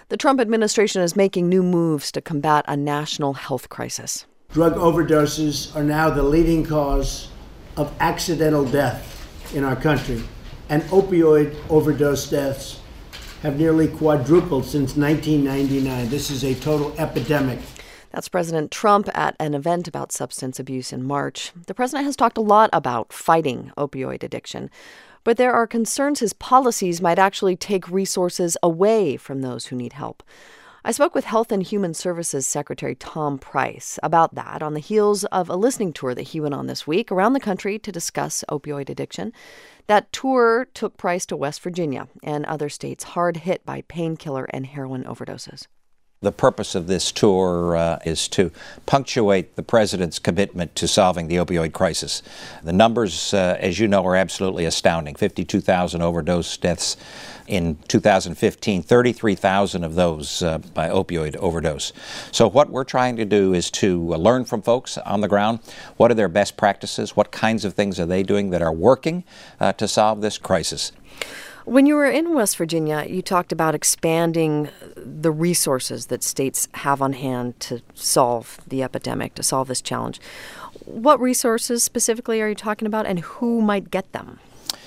The Trump administration is making new moves to combat a national health crisis. Drug overdoses are now the leading cause of accidental death in our country, and opioid overdose deaths have nearly quadrupled since 1999. This is a total epidemic. That's President Trump at an event about substance abuse in March. The president has talked a lot about fighting opioid addiction, but there are concerns his policies might actually take resources away from those who need help. I spoke with Health and Human Services Secretary Tom Price about that on the heels of a listening tour that he went on this week around the country to discuss opioid addiction. That tour took Price to West Virginia and other states hard hit by painkiller and heroin overdoses. The purpose of this tour is to punctuate the president's commitment to solving the opioid crisis. The numbers, as you know, are absolutely astounding. 52,000 overdose deaths in 2015, 33,000 of those by opioid overdose. So what we're trying to do is to learn from folks on the ground. What are their best practices? What kinds of things are they doing that are working to solve this crisis? When you were in West Virginia, you talked about expanding the resources that states have on hand to solve the epidemic, to solve this challenge. What resources specifically are you talking about, and who might get them?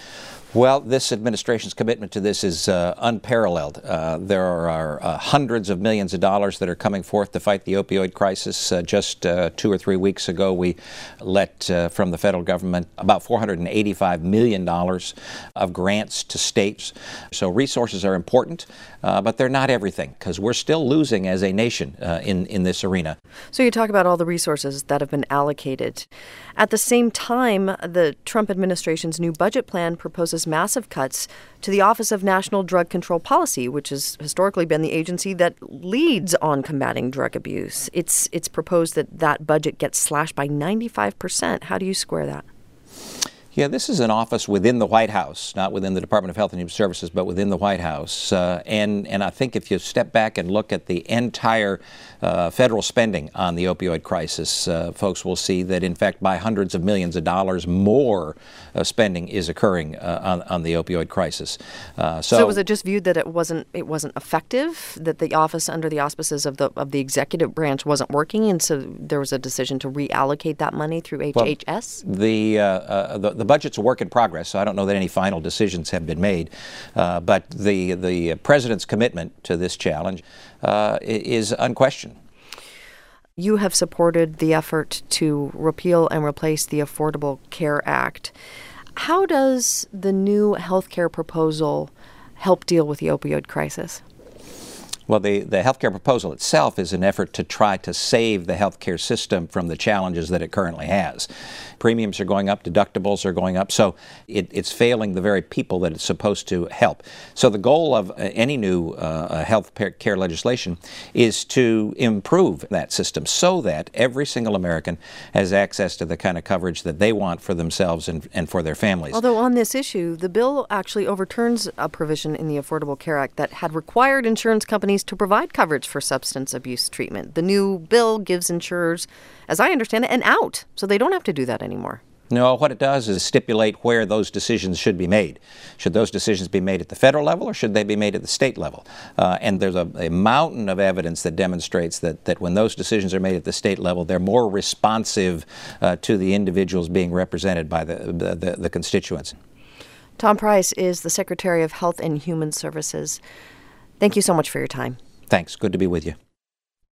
Well, this administration's commitment to this is unparalleled. There are hundreds of millions of dollars that are coming forth to fight the opioid crisis. Just 2 or 3 weeks ago, we let from the federal government about $485 million of grants to states. So resources are important, but they're not everything, because we're still losing as a nation in this arena. So you talk about all the resources that have been allocated. At the same time, the Trump administration's new budget plan proposes massive cuts to the Office of National Drug Control Policy, which has historically been the agency that leads on combating drug abuse. It's proposed that that budget gets slashed by 95%. How do you square that? Yeah, this is an office within the White House, not within the Department of Health and Human Services, but within the White House. And I think if you step back and look at the entire federal spending on the opioid crisis, folks will see that, in fact, by hundreds of millions of dollars more spending is occurring on the opioid crisis. So was it just viewed that it wasn't effective, that the office under the auspices of the executive branch wasn't working, and so there was a decision to reallocate that money through HHS? Well, the budget's a work in progress, so I don't know that any final decisions have been made. But the president's commitment to this challenge is unquestioned. You have supported the effort to repeal and replace the Affordable Care Act. How does the new health care proposal help deal with the opioid crisis? Well, the health care proposal itself is an effort to try to save the health care system from the challenges that it currently has. Premiums are going up, deductibles are going up, so it's failing the very people that it's supposed to help. So the goal of any new health care legislation is to improve that system so that every single American has access to the kind of coverage that they want for themselves and for their families. Although on this issue, the bill actually overturns a provision in the Affordable Care Act that had required insurance companies to provide coverage for substance abuse treatment. The new bill gives insurers, as I understand it, an out, so they don't have to do that anymore. No, what it does is stipulate where those decisions should be made. Should those decisions be made at the federal level, or should they be made at the state level? And there's a mountain of evidence that demonstrates that when those decisions are made at the state level, they're more responsive to the individuals being represented by the constituents. Tom Price is the Secretary of Health and Human Services. Thank you so much for your time. Thanks. Good to be with you.